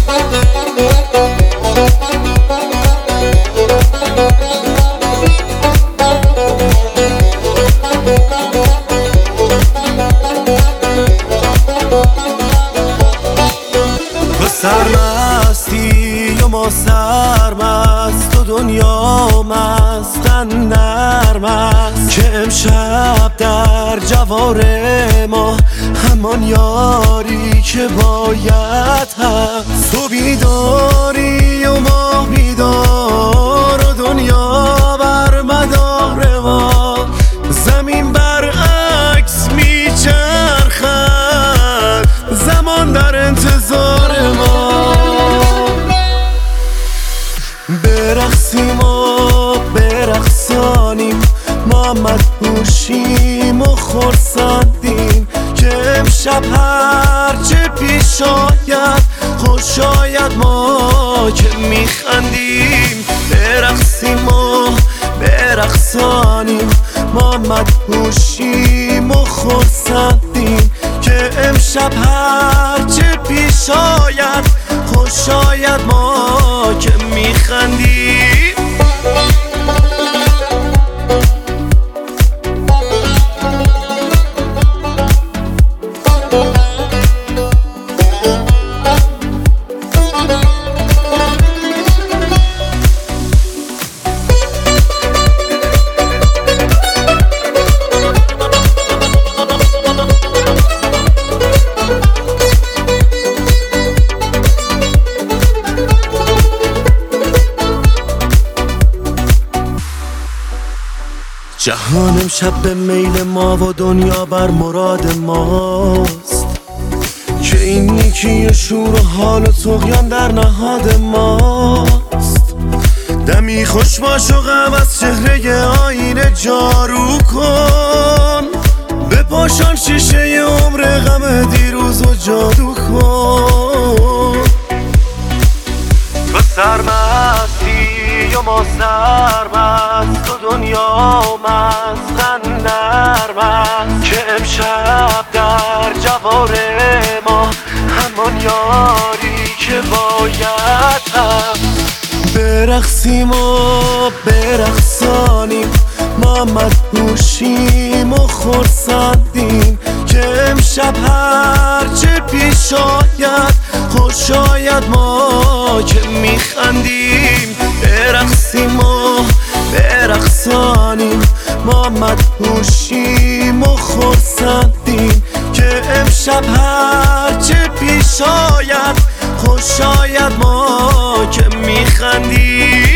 سرمستی و ما سرمست و دنیا مستن نرمست که امشب در جوار ما همان یاری که باید هست. تو بیداری و ما بیدار و دنیا بر مدار ما، زمین برعکس میچرخد، زمان در انتظار ما. برقصیم و برقصانیم، ما مدهوشیم و خرسندیم که امشب هرچه پیش آید خوش آید، ما که میخندیم. برقصیم و برقصانیم، ما مدهوشیم و خرسندیم که امشب هرچه پیش آید خوش آید، ما که میخندیم. جهان امشب به میل ما و دنیا بر مراد ماست، که این نیکی شور و حال و طغیان در نهاد ماست. دمی خوش باش و غم از چهره آینه جارو کن، بپاشان شیشه عمر غم دیروز و جادو کن. تو سرمستی و ما سرمست و دنیا مستن نرمست که امشب در جوار ما همان یاری که باید هست. برقصیم و برقصانیم، ما مدهوشیم و خرسندیم که امشب هرچه پیش آید خوش آید، ما که میخندیم. برقصیم و برقصانیم، ما مدهوشیم و خرسندیم که امشب هرچه پیش آید خوش آید، ما که میخندیم.